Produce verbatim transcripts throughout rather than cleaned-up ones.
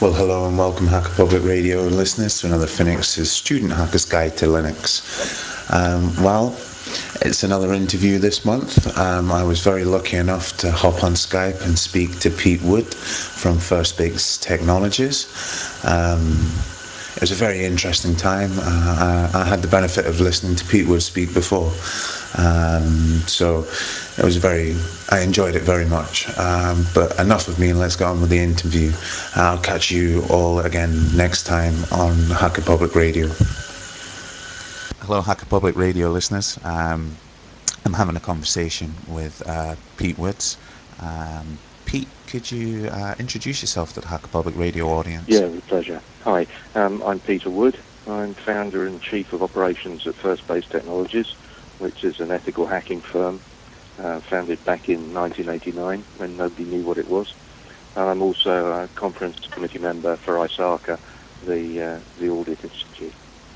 Well, hello and welcome, Hacker Public Radio listeners, to another Phoenix's Student Hacker's Guide to Linux. Um, well, it's another interview this month. Um, I was very lucky enough to hop on Skype and speak to Pete Wood from First Base Technologies. Um, it was a very interesting time. Uh, I, I had the benefit of listening to Pete Wood speak before. Um, so it was very, I enjoyed it very much. Um, but enough of me, and let's get on with the interview. I'll catch you all again next time on Hacker Public Radio. Hello, Hacker Public Radio listeners. Um, I'm having a conversation with uh, Pete Woods. Um, Pete, could you uh, introduce yourself to the Hacker Public Radio audience? Yeah, with pleasure. Hi, um, I'm Peter Wood. I'm founder and chief of operations at First Base Technologies, which is an ethical hacking firm uh, founded back in nineteen eighty-nine when nobody knew what it was. And I'm also a conference committee member for I S A C A, the uh, the Audit Institute.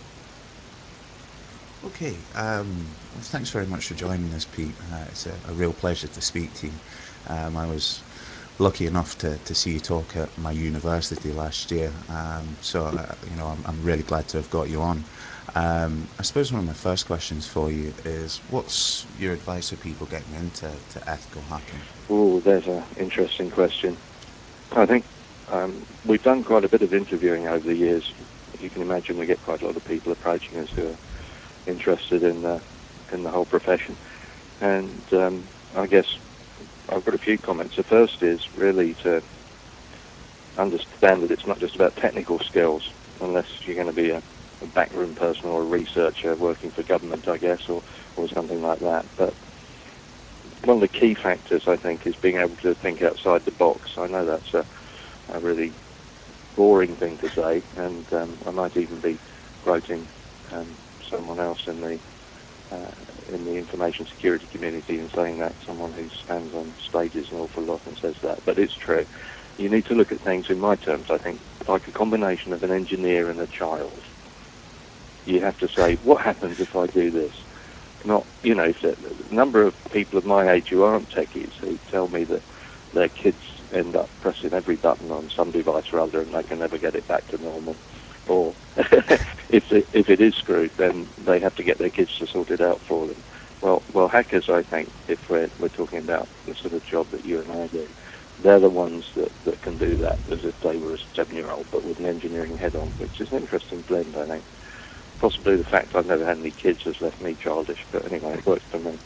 Okay, um, well, thanks very much for joining us, Pete. Uh, it's a, a real pleasure to speak to you. Um, I was lucky enough to, to see you talk at my university last year, um, so uh, you know I'm, I'm really glad to have got you on. Um, I suppose one of my first questions for you is, what's your advice for people getting into to ethical hacking? Oh, there's an interesting question. I think um, we've done quite a bit of interviewing over the years. You can imagine we get quite a lot of people approaching us who are interested in the in the whole profession, and um, I guess I've got a few comments. The first is really to understand that it's not just about technical skills, unless you're going to be a, a backroom person or a researcher working for government, I guess, or, or something like that. But one of the key factors, I think, is being able to think outside the box. I know that's a, a really boring thing to say, and um, I might even be quoting um, someone else in the uh, in the information security community and saying that, someone who stands on stages an awful lot and says that, but it's true. You need to look at things in my terms, I think, like a combination of an engineer and a child. You have to say, what happens if I do this? Not, you know, the number of people of my age who aren't techies who tell me that their kids end up pressing every button on some device or other and they can never get it back to normal. Or if it, if it is screwed, then they have to get their kids to sort it out for them. Well, well, hackers, I think, if we're we're talking about the sort of job that you and I do, they're the ones that, that can do that as if they were a seven-year-old, but with an engineering head-on, which is an interesting blend, I think. Possibly the fact I've never had any kids has left me childish, but anyway, it works for me.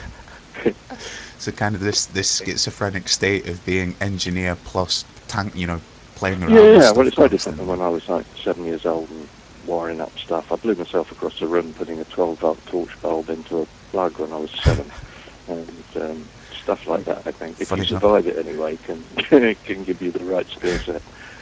So kind of this this schizophrenic state of being engineer plus tank, you know, playing around Yeah, with yeah, stuff well, it's no different constantly. than when I was like seven years old and wiring up stuff. I blew myself across the room putting a twelve-volt torch bulb into a plug when I was seven, and um, stuff like that. I think if Funny you enough, survive it anyway, can can give you the right skill set.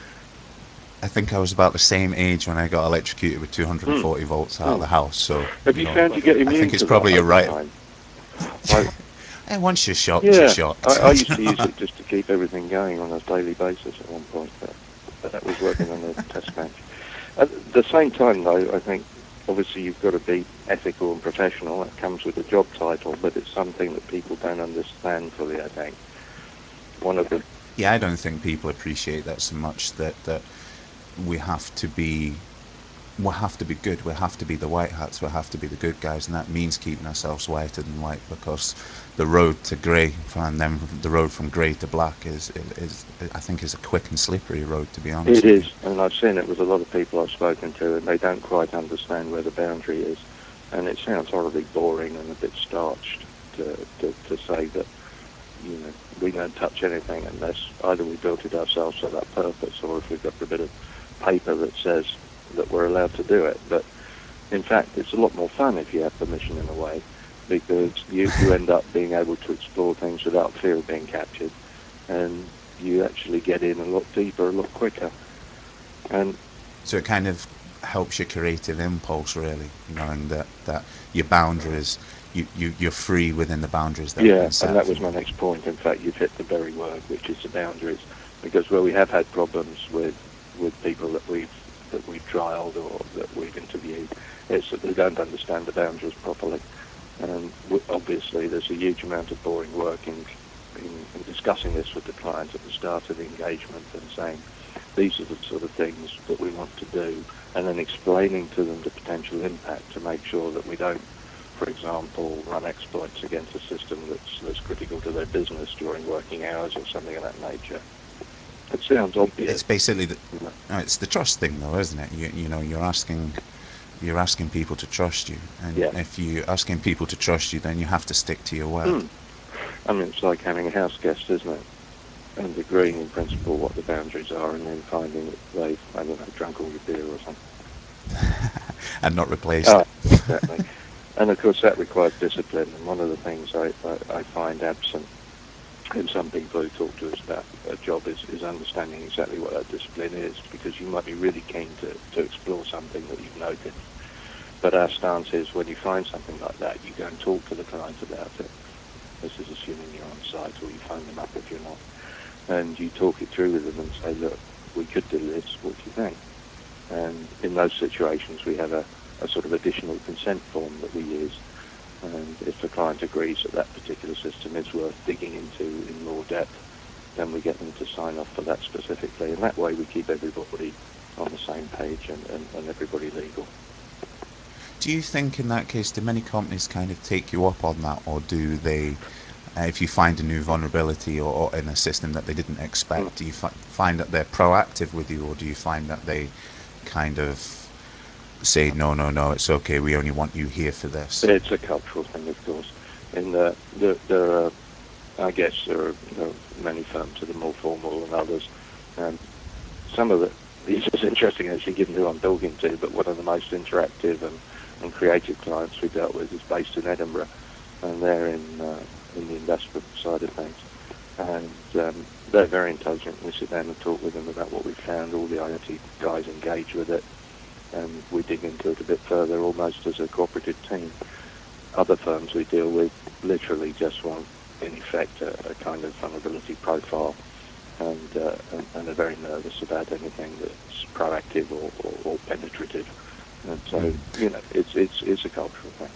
I think I was about the same age when I got electrocuted with two hundred forty Hmm. volts out of Hmm. the house. So Have you you know, found you get I think immune it's to that probably you're over right. time? I, And once you're shocked, you're yeah, shocked. I, I used to use it just to keep everything going on a daily basis at one point, but, but that was working on a test bench. At the same time, though, I think obviously you've got to be ethical and professional. That comes with the job title, but it's something that people don't understand fully, I think. One of the... Yeah, I don't think people appreciate that so much. That that we have to be we have to be good. We have to be the white hats. We have to be the good guys, and that means keeping ourselves whiter than white, because the road to grey, and then the road from grey to black is, is, is, I think, is a quick and slippery road. To be honest, It with you. is, and I've seen it with a lot of people I've spoken to, and they don't quite understand where the boundary is, and it sounds horribly boring and a bit starched to to, to say that, you know, we don't touch anything unless either we built it ourselves for that purpose, or if we've got a bit of paper that says that we're allowed to do it. But in fact, it's a lot more fun if you have permission in a way, because you, you end up being able to explore things without fear of being captured, and you actually get in a lot deeper, a lot quicker. And so it kind of helps your creative impulse, really, knowing that, that your boundaries, you, you, you're free within the boundaries that have yeah, been set and that for was you. my next point. In fact, you've hit the very word, which is the boundaries, because where we have had problems with with people that we've that we've trialed or that we've interviewed, it's that they don't understand the boundaries properly. And obviously, there's a huge amount of boring work in, in in discussing this with the client at the start of the engagement and saying, these are the sort of things that we want to do, and then explaining to them the potential impact to make sure that we don't, for example, run exploits against a system that's, that's critical to their business during working hours or something of that nature. It sounds obvious. It's basically the, no, it's the trust thing, though, isn't it? You, you know, you're asking you're asking people to trust you, and yeah. if you're asking people to trust you, then you have to stick to your word. Mm. I mean, it's like having a house guest, isn't it? And agreeing in principle what the boundaries are, and then finding that they've, I don't know, drunk all your beer or something. And not replaced oh, it. Exactly. And of course that requires discipline, and one of the things I, I, I find absent in some people who talk to us about a job is, is understanding exactly what that discipline is, because you might be really keen to, to explore something that you've noticed. But our stance is when you find something like that, you go and talk to the client about it. This is assuming you're on site, or you phone them up if you're not. And you talk it through with them and say, look, we could do this, what do you think? And in those situations we have a, a sort of additional consent form that we use. And if the client agrees that that particular system is worth digging into in more depth, then we get them to sign off for that specifically. And that way we keep everybody on the same page and, and, and everybody legal. Do you think in that case, do many companies kind of take you up on that, or do they, uh, if you find a new vulnerability or, or in a system that they didn't expect, mm. do you fi- find that they're proactive with you, or do you find that they kind of say, no, no, no, it's okay, we only want you here for this? It's a cultural thing, of course. In the, the, there are, I guess there are, there are many firms that are more formal than others. Um, some of the, it's just interesting actually given who I'm talking to, but one of the most interactive and, and creative clients we dealt with is based in Edinburgh, and they're in, uh, in the investment side of things. And um, they're very intelligent. We sit down and talk with them about what we found. All the I T guys engage with it, and we dig into it a bit further, almost as a cooperative team. Other firms we deal with literally just want, in effect, a, a kind of vulnerability profile, and, uh, and and are very nervous about anything that's proactive or, or, or penetrative. And so, mm. you know, it's it's it's a cultural thing.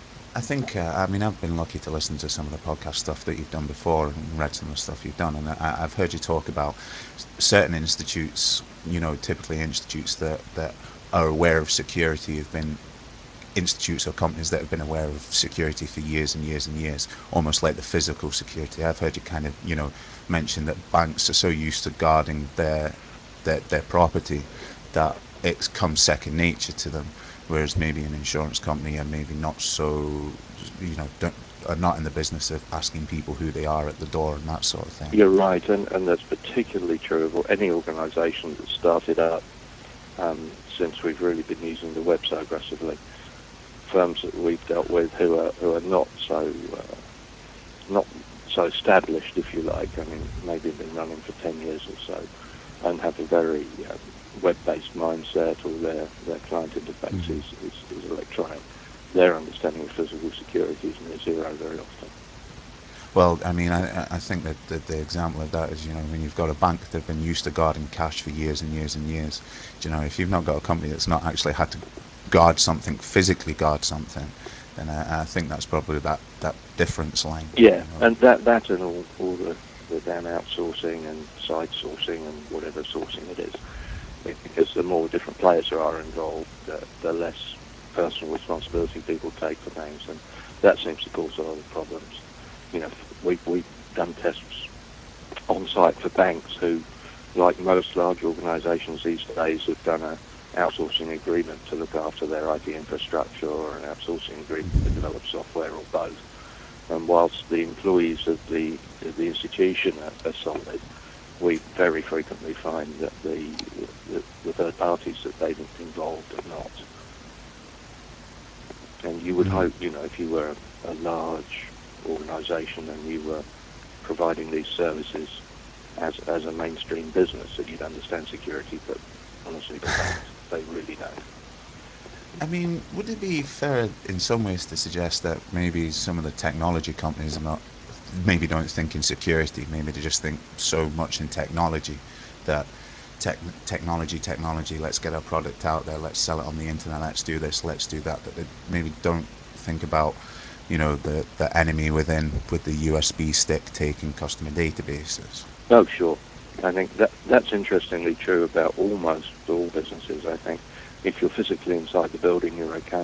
I think, uh, I mean, I've been lucky to listen to some of the podcast stuff that you've done before and read some of the stuff you've done, and I, I've heard you talk about certain institutes, you know, typically institutes that, that are aware of security have been institutes or companies that have been aware of security for years and years and years, almost like the physical security. I've heard you kind of, you know, mention that banks are so used to guarding their their, their property that it comes second nature to them, whereas maybe an insurance company are maybe not so, you know, don't, are not in the business of asking people who they are at the door and that sort of thing. You're right, and, and that's particularly true of any organisation that started up um, since we've really been using the web so aggressively. Firms that we've dealt with who are who are not so uh, not so established, if you like. I mean, maybe been running for ten years or so, and have a very um, web-based mindset, or their their client interface mm-hmm. is, is, is electronic. Their understanding of physical security is near zero very often. Well, I mean, I, I think that the, the example of that is, you know, when you've got a bank that have been used to guarding cash for years and years and years, you know, if you've not got a company that's not actually had to guard something, physically guard something, then I, I think that's probably that, that difference line. Yeah, you know. and that that and all, all the, the damn outsourcing and side sourcing and whatever sourcing it is, because the more different players there are involved, the, the less personal responsibility people take for things, and that seems to cause a lot of problems. You know, we've, we've done tests on site for banks who, like most large organisations these days, have done a outsourcing agreement to look after their I T infrastructure, or an outsourcing agreement to develop software, or both. And whilst the employees of the of the institution are, are solid, we very frequently find that the, the, the third parties that they've involved are not. And you would mm. hope, you know, if you were a, a large organisation and you were providing these services as as a mainstream business, that you'd understand security, but honestly they don't. They really don't. I mean, would it be fair in some ways to suggest that maybe some of the technology companies are not, maybe don't think in security, maybe they just think so much in technology that tech, technology, technology, let's get our product out there, let's sell it on the internet, let's do this, let's do that, that they maybe don't think about, you know, the, the enemy within, with the U S B stick taking customer databases? Oh, sure. I think that that's interestingly true about almost all businesses. I think if you're physically inside the building, you're okay,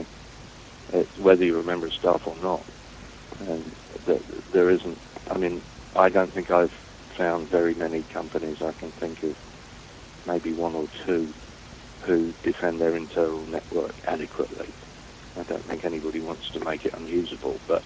it, whether you're a member of staff or not. And th- there isn't. I mean, I don't think I've found very many companies. I can think of maybe one or two who defend their internal network adequately. I don't think anybody wants to make it unusable, but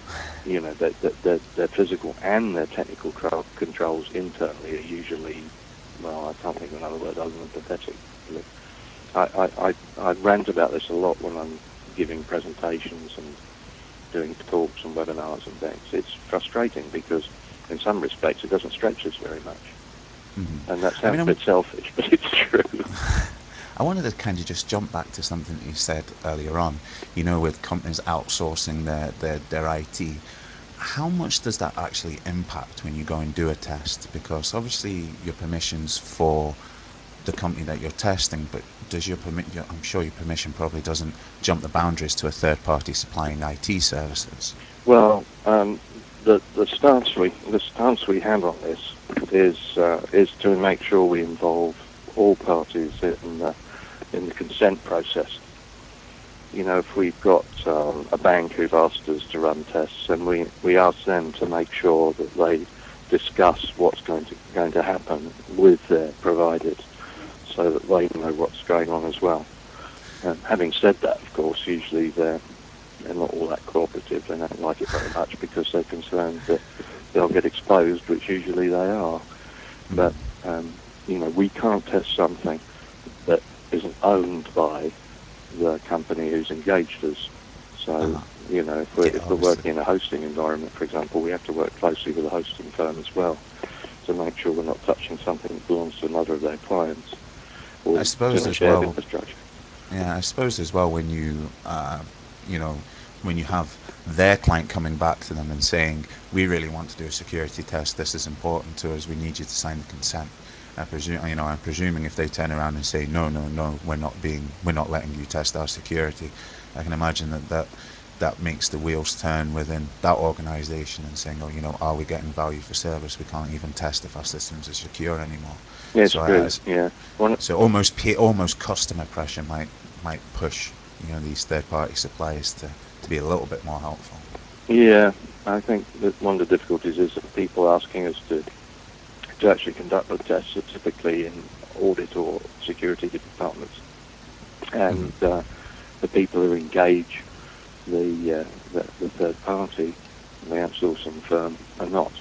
you know, their, their, their physical and their technical tro- controls internally are usually, well, I can't think of another word other than pathetic. Really. I, I, I, I rant about this a lot when I'm giving presentations and doing talks and webinars and things. It's frustrating because in some respects it doesn't stretch us very much. Mm-hmm. And that sounds I mean, a bit selfish, but it's true. I wanted to kind of just jump back to something that you said earlier on, you know, with companies outsourcing their, their, their I T. How much does that actually impact when you go and do a test? Because obviously your permission's for the company that you're testing, but does your permit? Your, I'm sure your permission probably doesn't jump the boundaries to a third party supplying I T services. Well, um, the the stance we the stance we have on this is uh, is to make sure we involve all parties in the in the consent process. You know, if we've got um, a bank who've asked us to run tests, and we, we ask them to make sure that they discuss what's going to going to happen with their providers, so that they know what's going on as well. Um, having said that, of course, usually they're they're not all that cooperative. They don't like it very much because they're concerned that they'll get exposed, which usually they are. But um, you know, we can't test something that isn't owned by the company who's engaged us. So, uh-huh. you know, if we're, yeah, if we're working in a hosting environment, for example, we have to work closely with a hosting firm as well to make sure we're not touching something that belongs to another of their clients. Or I suppose as shared well. Infrastructure. Yeah, I suppose as well when you, uh, you know, when you have their client coming back to them and saying, we really want to do a security test, this is important to us, we need you to sign the consent. I presume, you know, I'm presuming if they turn around and say, no, no, no, we're not being, we're not letting you test our security, I can imagine that that, that makes the wheels turn within that organisation and saying, oh, you know, are we getting value for service? We can't even test if our systems are secure anymore. Yeah, it's so true. I, yeah. One, so almost pay, almost customer pressure might might push, you know, these third-party suppliers to, to be a little bit more helpful. Yeah, I think that one of the difficulties is that people asking us to to actually conduct the tests are typically in audit or security departments, and mm-hmm. uh, the people who engage the, uh, the the third party, the outsourcing firm, are not,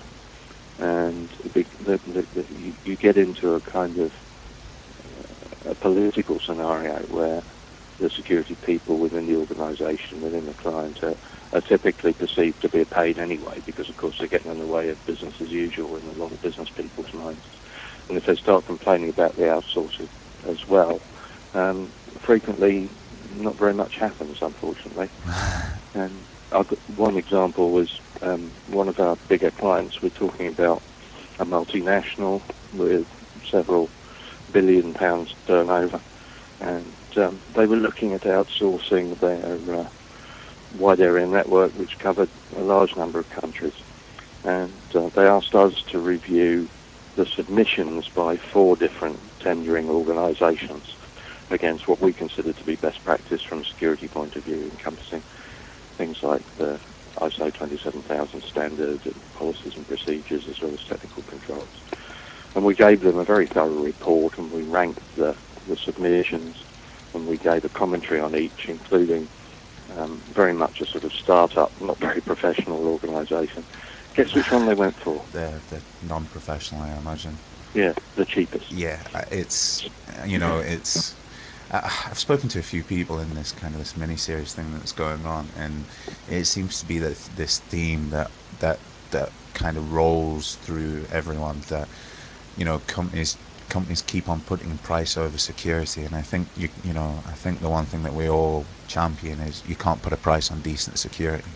and the, the, the, the, you, you get into a kind of uh, a political scenario where the security people within the organisation, within the client, are, are typically perceived to be paid anyway, because of course they're getting in the way of business as usual in a lot of business people's minds. And if they start complaining about the outsourcing as well, um, frequently not very much happens, unfortunately. And I've got one example was um, one of our bigger clients. We're talking about a multinational with several billion pounds turnover, and um, they were looking at outsourcing their uh, wide area network, which covered a large number of countries. And uh, they asked us to review the submissions by four different tendering organisations against what we consider to be best practice from a security point of view, encompassing things like the I S O twenty-seven thousand standard and policies and procedures, as well as technical controls. And we gave them a very thorough report, and we ranked the, the submissions, and we gave a commentary on each, including um, very much a sort of start-up, not very professional organisation. Guess which one they went for? The the non-professional, I imagine. Yeah, the cheapest. Yeah, it's, you know, it's, uh, I've spoken to a few people in this kind of this mini-series thing that's going on, and it seems to be that this theme that, that, that kind of rolls through everyone, that, you know, companies companies keep on putting price over security, and I think you you know I think the one thing that we all champion is you can't put a price on decent security.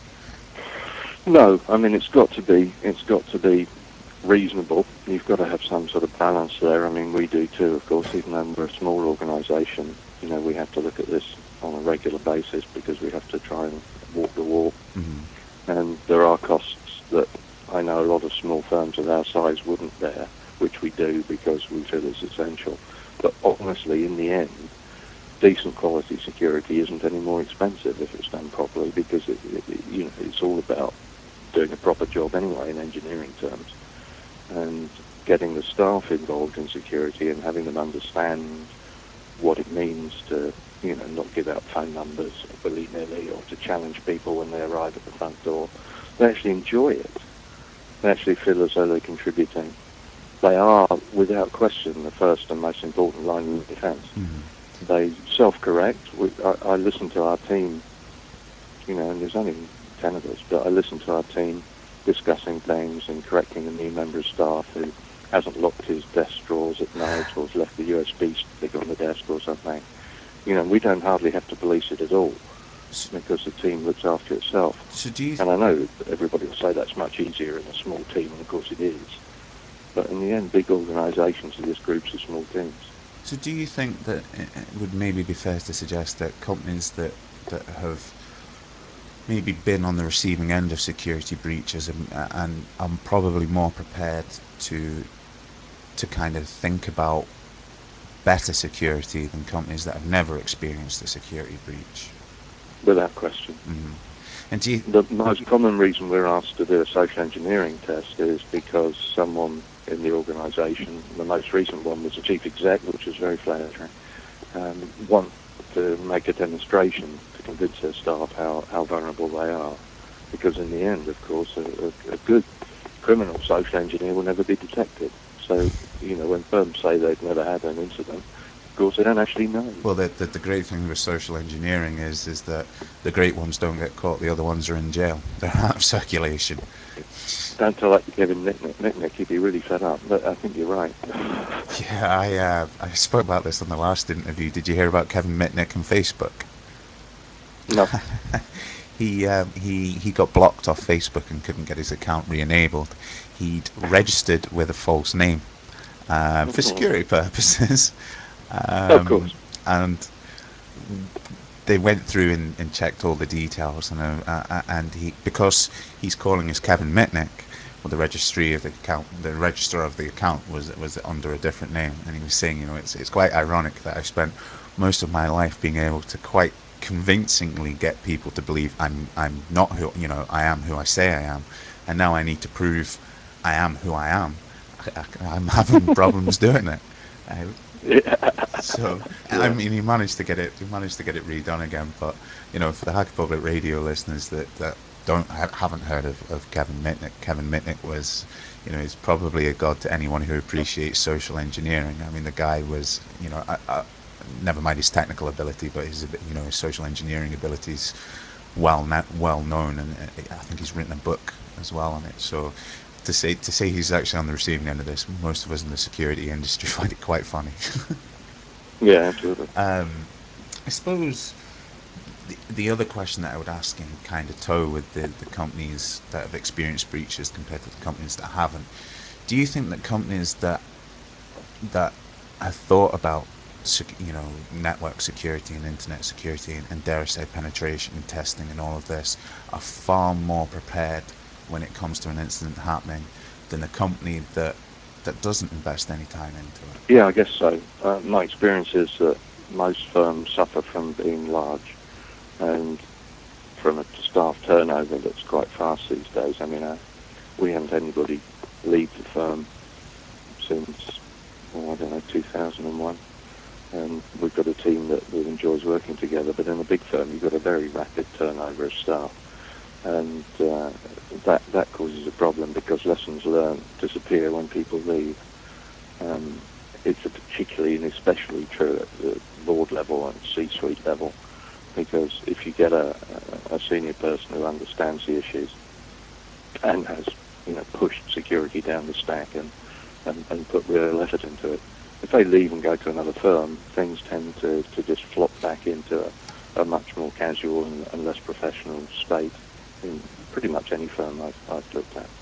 No, I mean it's got to be it's got to be reasonable. You've got to have some sort of balance there. I mean we do too, of course, even though we're a small organisation. You know, we have to look at this on a regular basis because we have to try and walk the walk. Mm-hmm. And there are costs that I know a lot of small firms of our size wouldn't bear, which we do because we feel is essential. But honestly, in the end, decent quality security isn't any more expensive if it's done properly, because it, it, you know, it's all about doing a proper job anyway in engineering terms, and getting the staff involved in security and having them understand what it means to, you know, not give out phone numbers willy-nilly, or to challenge people when they arrive at the front door. They actually enjoy it. They actually feel as though they're contributing. They are, without question, the first and most important line of defense. Mm-hmm. They self-correct. We, I, I listen to our team, you know, and there's only ten of us, but I listen to our team discussing things and correcting a new member of staff who hasn't locked his desk drawers at night, or has left the U S B stick on the desk or something. You know, we don't hardly have to police it at all, because the team looks after itself. So do you and I know that everybody will say that's much easier in a small team, and of course it is. But in the end, big organisations are just groups of small teams. So do you think that it would maybe be fair to suggest that companies that, that have maybe been on the receiving end of security breaches and, and are probably more prepared to to kind of think about better security than companies that have never experienced a security breach? Without question. Mm-hmm. And do you... The most common reason we're asked to do a social engineering test is because someone in the organisation, the most recent one was the chief exec, which was very flattering, um, want to make a demonstration to convince their staff how, how vulnerable they are. Because in the end, of course, a, a, a good criminal social engineer will never be detected. So, you know, when firms say they've never had an incident, of course, they don't actually know. Well, the, the, the great thing with social engineering is is that the great ones don't get caught, the other ones are in jail. They're out of circulation. Don't tell that to Kevin Mitnick. Mitnick, he'd be really fed up, but I think you're right. Yeah, I uh, I spoke about this on the last interview. Did you hear about Kevin Mitnick and Facebook? No. he um, he he got blocked off Facebook and couldn't get his account re-enabled. He'd registered with a false name um, for security purposes. Um, of course. And they went through and, and checked all the details, and uh, uh, and he, because he's calling as Kevin Mitnick, well, the registry of the account, the register of the account was was under a different name, and he was saying, you know, it's it's quite ironic that I've spent most of my life being able to quite convincingly get people to believe I'm I'm not who, you know, I am who I say I am, and now I need to prove I am who I am. I, I, I'm having problems doing it. I, Yeah. So yeah. I mean, he managed to get it. He managed to get it redone again. But you know, for the Hacker Public Radio listeners that, that don't ha- haven't heard of, of Kevin Mitnick, Kevin Mitnick was, you know, he's probably a god to anyone who appreciates social engineering. I mean, the guy was, you know, I, I, never mind his technical ability, but his, you know, his social engineering abilities well na- well known, and I think he's written a book as well on it. So. To say to say he's actually on the receiving end of this, most of us in the security industry find it quite funny. Yeah, absolutely. Um, I suppose the, the other question that I would ask in kind of tow with the, the companies that have experienced breaches compared to the companies that haven't, do you think that companies that that have thought about you know network security and internet security and, and dare I say penetration and testing and all of this are far more prepared when it comes to an incident happening than a company that that doesn't invest any time into it? Yeah, I guess so. Uh, my experience is that most firms suffer from being large and from a staff turnover that's quite fast these days. I mean, uh, we haven't had anybody leave the firm since, oh, I don't know, two thousand one. And we've got a team that, that enjoys working together. But in a big firm, you've got a very rapid turnover of staff. And uh, that that causes a problem because lessons learned disappear when people leave. Um, it's a particularly and especially true at the board level and C-suite level, because if you get a, a senior person who understands the issues and has, you know, pushed security down the stack and, and, and put real effort into it, if they leave and go to another firm, things tend to, to just flop back into a, a much more casual and, and less professional state in pretty much any firm I've, I've looked at.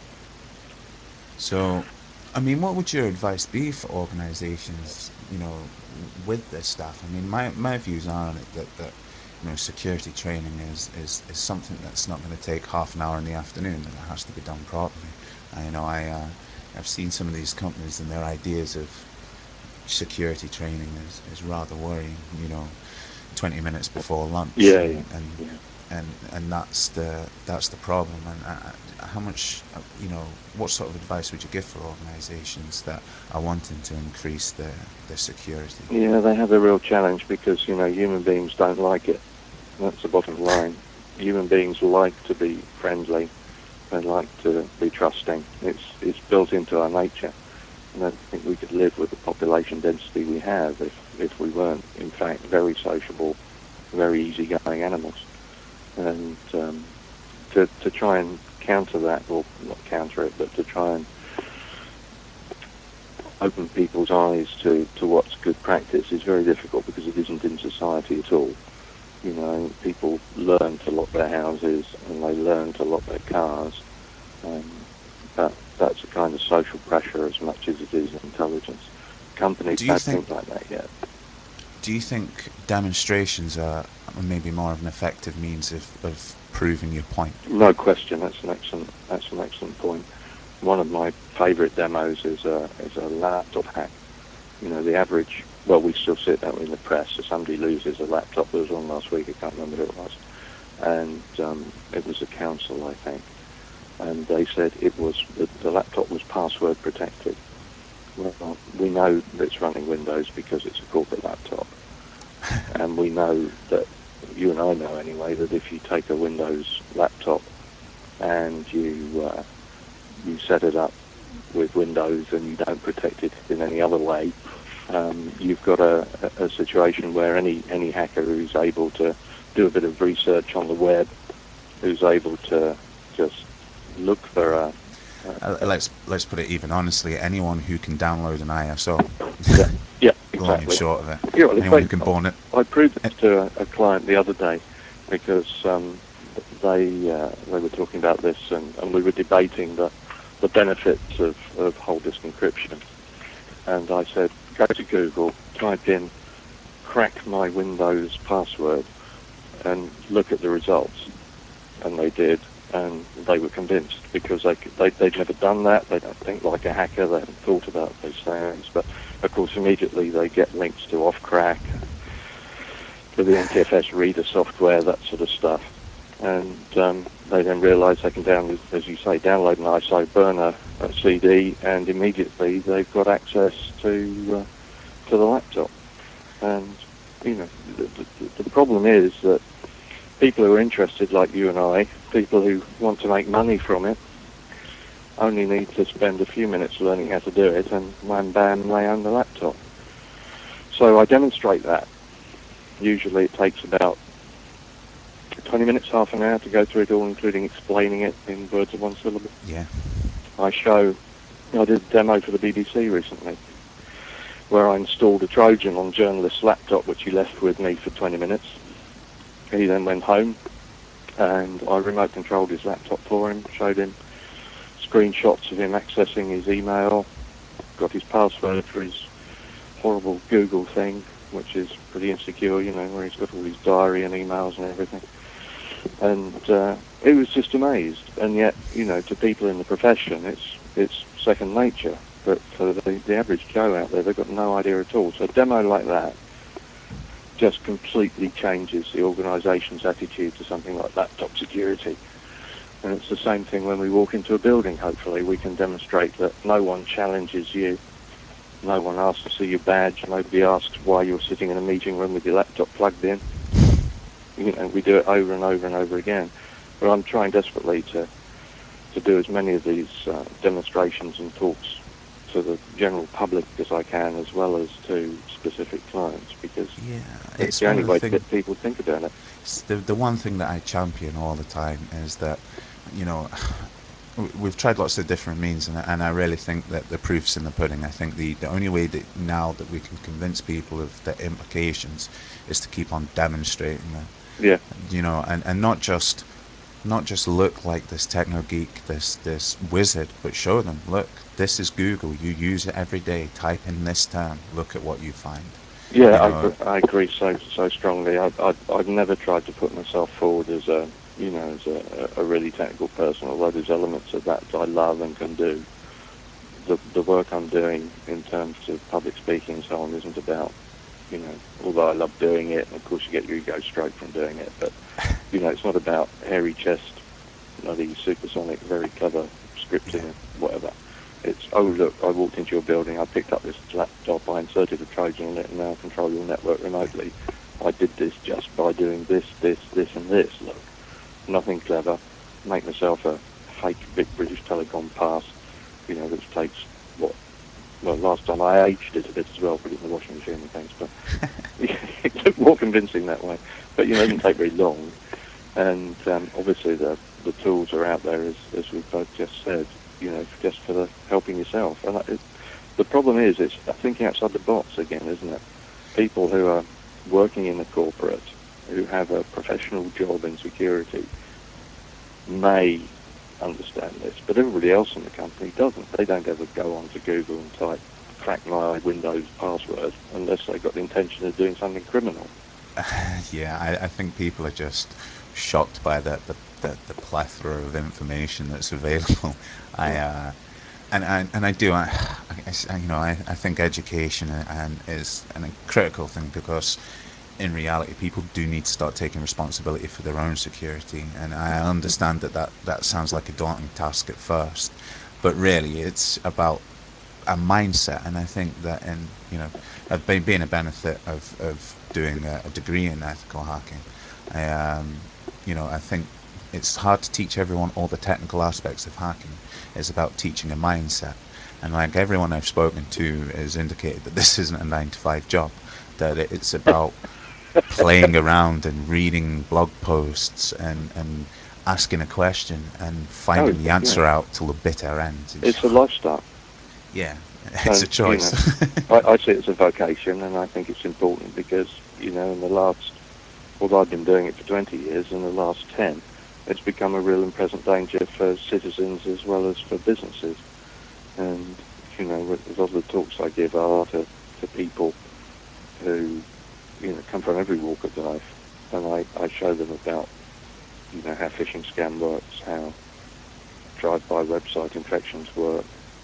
So, I mean, what would your advice be for organisations, you know, with this stuff? I mean, my, my views are on it that, that you know, security training is, is, is something that's not going to take half an hour in the afternoon, and it has to be done properly. I, you know, I uh, I've seen some of these companies and their ideas of security training is, is rather worrying. You know, twenty minutes before lunch, Yeah, and yeah, and yeah. and, and that's the that's the problem. And uh, how much, uh, you know, what sort of advice would you give for organisations that are wanting to increase their their security? Yeah, they have a real challenge because, you know, human beings don't like it. That's the bottom line. Human beings like to be friendly. They like to be trusting. It's it's built into our nature. And I don't think we could live with the population density we have if, if we weren't, in fact, very sociable, very easygoing animals. And um, to, to try and counter that, or not counter it, but to try and open people's eyes to, to what's good practice is very difficult because it isn't in society at all. You know, people learn to lock their houses and they learn to lock their cars. Um, but that's a kind of social pressure as much as it is intelligence. Companies Do you don't think think like that yet. do you think demonstrations are maybe more of an effective means of, of proving your point? No question. That's an excellent. That's an excellent point. One of my favourite demos is a is a laptop hack. You know, the average. Well, we still see it that way in the press. So somebody loses a laptop. There was one last week. I can't remember who it was, and um, it was a council, I think. And they said it was the, the laptop was password protected. Well, we know that it's running Windows because it's a corporate laptop, and we know that, you and I know anyway, that if you take a Windows laptop and you uh, you set it up with Windows and you don't protect it in any other way, um, you've got a, a situation where any any hacker who's able to do a bit of research on the web, who's able to just look for a Uh, let's let's put it even honestly. Anyone who can download an I S O, yeah, yeah, long and exactly. short of it. Yeah, well, in Anyone who fact, can born it. I proved this to a, a client the other day because um, they uh, they were talking about this and, and we were debating the the benefits of, of whole disk encryption. And I said, go to Google, type in crack my Windows password and look at the results. And they did, and they were convinced because they, they, they'd never done that. They don't think like a hacker. They haven't thought about those things. But, of course, immediately they get links to OffCrack, to the N T F S reader software, that sort of stuff. And um, they then realise they can, down, as you say, download an I S O, burn a, a C D, and immediately they've got access to uh, to the laptop. And, you know, the, the, the problem is that people who are interested, like you and I, people who want to make money from it, only need to spend a few minutes learning how to do it, and wham bam, they own the laptop. So I demonstrate that. Usually it takes about twenty minutes, half an hour to go through it all, including explaining it in words of one syllable. Yeah. I show, I did a demo for the B B C recently, where I installed a Trojan on a journalist's laptop, which he left with me for twenty minutes. He then went home, and I remote controlled his laptop for him, showed him screenshots of him accessing his email, got his password for his horrible Google thing, which is pretty insecure, you know, where he's got all his diary and emails and everything. And uh, he was just amazed. And yet, you know, to people in the profession, it's it's second nature. But for the, the average Joe out there, they've got no idea at all. So a demo like that just completely changes the organisation's attitude to something like laptop security. And it's the same thing when we walk into a building. Hopefully we can demonstrate that no one challenges you, no one asks to see your badge, nobody asks why you're sitting in a meeting room with your laptop plugged in. You know, we do it over and over and over again. But I'm trying desperately to to do as many of these uh, demonstrations and talks to the general public as I can, as well as to specific clients, because Yeah, it's it's the one only of the way to things. get people to think about it. The the one thing that I champion all the time is that, you know, we've tried lots of different means, and, and I really think that the proof's in the pudding. I think the, the only way that now that we can convince people of the implications is to keep on demonstrating them. Yeah. You know, and, and not just not just look like this techno geek, this this wizard, but show them, look, this is Google. You use it every day. Type in this term. Look at what you find. Yeah, You I, know, I agree so so strongly. I, I, I've never tried to put myself forward as a, you know, as a, a really technical person, although there's elements of that that I love and can do. the the work I'm doing in terms of public speaking and so on isn't about, you know, although I love doing it, and of course you get your ego stroke from doing it, but, you know, it's not about hairy chest, bloody supersonic, very clever scripting, Yeah. whatever. It's, oh, look, I walked into your building, I picked up this laptop, I inserted a Trojan in it, and now I control your network remotely. I did this just by doing this, this, this, and this. Look, nothing clever. Make myself a fake big British Telecom pass, you know, which takes, what, well, last time I aged it a bit as well, put it in the washing machine and things, but it looked more convincing that way. But, you know, it doesn't take very long. And um, obviously the the tools are out there, as, as we've both just said, you know, just for the helping yourself. And it, the problem is, it's thinking outside the box again, isn't it? People who are working in the corporate, who have a professional job in security, may understand this, but everybody else in the company doesn't. They don't ever go on to Google and type crack my Windows password unless they've got the intention of doing something criminal. Yeah, I, I think people are just shocked by the, the, the, the plethora of information that's available. I uh, and, and and I do I, I you know I, I think education and is a critical thing, because in reality people do need to start taking responsibility for their own security, and I understand that that, that sounds like a daunting task at first, but really it's about a mindset. And I think that, in you know, I've been being a benefit of, of doing a, a degree in ethical hacking. I, um, you know, I think it's hard to teach everyone all the technical aspects of hacking. It's about teaching a mindset. And like everyone I've spoken to has indicated that this isn't a nine to five job, that it's about playing around and reading blog posts and, and asking a question and Oh, finding the yeah. answer out till the bitter end. It's, It's a lifestyle. yeah, it's And, a choice. You know, I, I see it as a vocation, and I think it's important because, you know, in the last, well, I've been doing it for twenty years, in the last ten, it's become a real and present danger for citizens as well as for businesses. And, you know, a lot of the talks I give are to, to people who, you know, come from every walk of life, and I, I show them about, you know, how phishing scam works, how drive-by website infections work,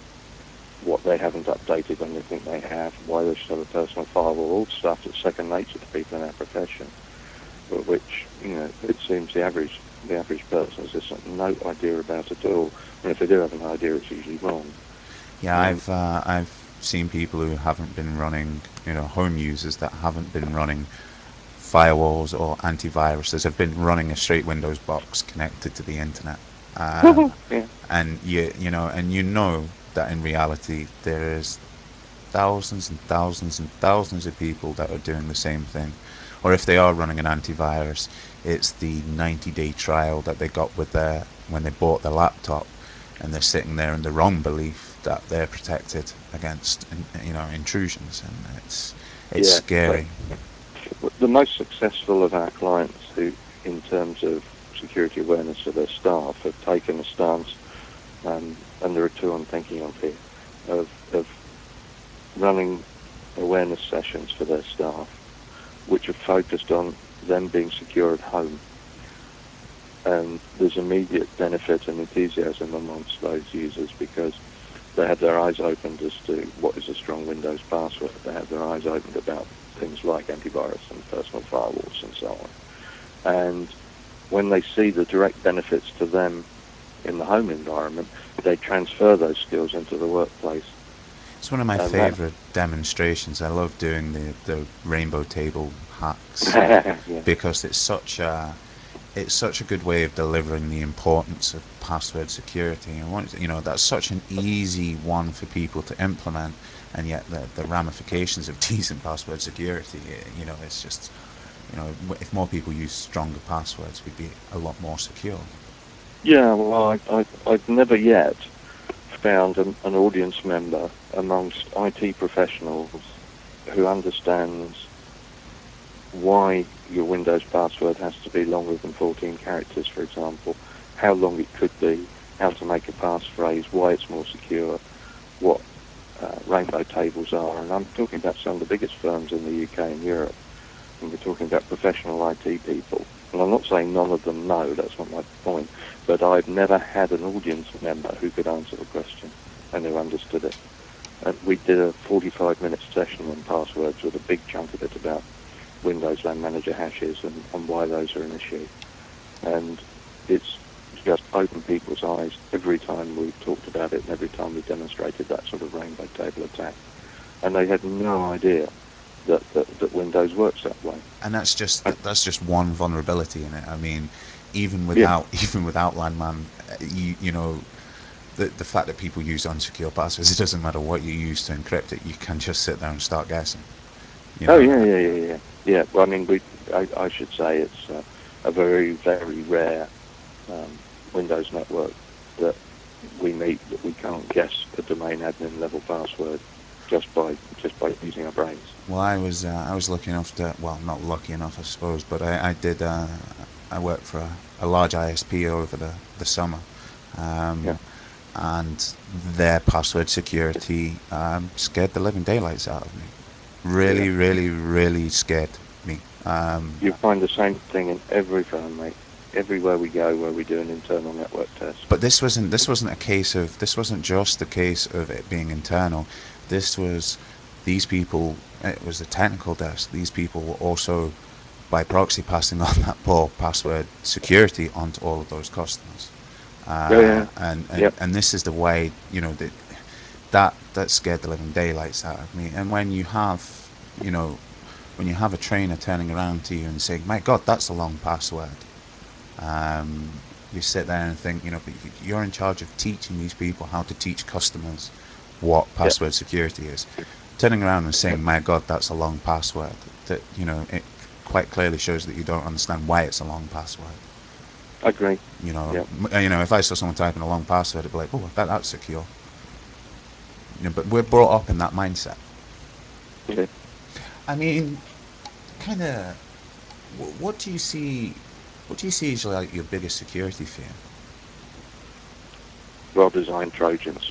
what they haven't updated when they think they have, why they should have a personal firewall, all stuff that's second nature to people in our profession, but which, you know, it seems the average the average person has just no idea about at all. And if they do have an idea, it's usually wrong. Yeah, Um, I've uh, I've seen people who haven't been running, you know, home users that haven't been running firewalls or antiviruses, have been running a straight Windows box connected to the internet. Uh, yeah. and you you know, and you know that in reality there is thousands and thousands and thousands of people that are doing the same thing. Or if they are running an antivirus, it's the ninety day trial that they got with their when they bought their laptop, and they're sitting there in the wrong belief that they're protected against, you know, intrusions, and it's it's Yeah. But scary. the most successful of our clients who, in terms of security awareness for their staff, have taken a stance, um, and there are two I'm thinking of here, of, of running awareness sessions for their staff, which are focused on them being secure at home. And there's immediate benefit and enthusiasm amongst those users because they have their eyes opened as to what is a strong Windows password. They have their eyes opened about things like antivirus and personal firewalls and so on. And when they see the direct benefits to them in the home environment, they transfer those skills into the workplace. It's one of my And that, favorite demonstrations. I love doing the the rainbow table hacks, yeah, because it's such a it's such a good way of delivering the importance of password security. And once, you know, that's such an easy one for people to implement, and yet the the ramifications of decent password security, you know, it's just, you know, if more people use stronger passwords, we'd be a lot more secure. yeah. Well, I, I, I've never yet found an, an audience member amongst I T professionals who understands why your Windows password has to be longer than fourteen characters, for example, how long it could be, how to make a passphrase, why it's more secure, what uh, rainbow tables are. And I'm talking about some of the biggest firms in the U K and Europe, and we're talking about professional I T people. And I'm not saying none of them know, that's not my point, but I've never had an audience member who could answer the question. and who understood it. And we did a forty-five minute session on passwords with a big chunk of it about Windows LAN Manager hashes and, and why those are an issue. And it's just opened people's eyes every time we talked about it and every time we demonstrated that sort of rainbow table attack. And they had no idea that, that, that Windows works that way. And that's just that's just one vulnerability in it. I mean, even Yeah. without even without LANman, you you know, the the fact that people use unsecure passwords, it doesn't matter what you use to encrypt it. You can just sit there and start guessing. You Oh know. yeah, yeah, yeah, yeah. Yeah. Well, I mean, we I, I should say it's uh, a very, very rare um, Windows network that we meet that we can't guess a domain admin level password just by just by using our brains. Well, I was uh, I was lucky enough to, well, not lucky enough, I suppose, but I, I did uh, I worked for a, a large I S P over the the summer, Yeah. um, and their password security um, scared the living daylights out of me. Yeah. Really, really, really scared me. Um, You find the same thing in every firm, mate. Everywhere we go where we do an internal network test. but this wasn't this wasn't a case of this wasn't just a case of it being internal. This was these people. It was a technical desk. These people were also by proxy passing on that poor password security onto all of those customers. Oh Uh, yeah. and, and, Yep. and this is the way, you know, that, that that scared the living daylights out of me. And when you have, you know, when you have a trainer turning around to you and saying, my God, that's a long password. Um, you sit there and think, you know, you're in charge of teaching these people how to teach customers what Yep. password security is. Turning around and saying, Yep. my God, that's a long password. That, you know, it quite clearly shows that you don't understand why it's a long password. Agree. You know, Yep. you know, if I saw someone typing a long password, I'd be like, oh, that, that's secure. You know, but we're brought up in that mindset. Yeah. I mean, kind of, what do you see? What do you see as like your biggest security fear? Well-designed Trojans.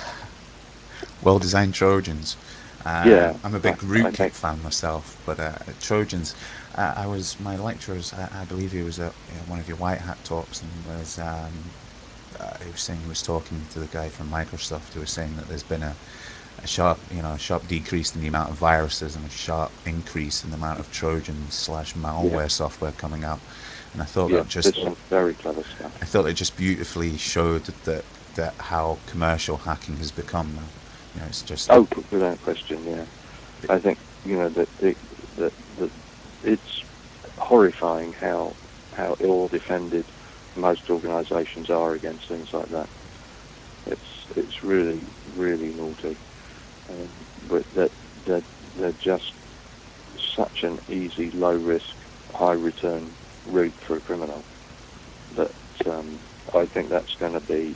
Well-designed Trojans. Um, Yeah. I'm a I, big I rootkit think. fan myself, but uh, Trojans. Uh, I was my lecturers. I, I believe he was at you know, one of your white hat talks, and was um, uh, he was saying he was talking to the guy from Microsoft who was saying that there's been a, a sharp, you know, a sharp decrease in the amount of viruses and a sharp increase in the amount of Trojan slash Yeah. malware software coming out. And I thought Yeah. that just, There's some very clever stuff. I thought it just beautifully showed that that how commercial hacking has become now. You know, it's just. Oh, without question. Yeah. I think you know that that that, that it's horrifying how how ill defended most organisations are against things like that. It's it's really really naughty, um, but that that they're just such an easy, low risk, high return route for a criminal that um, I think that's going to be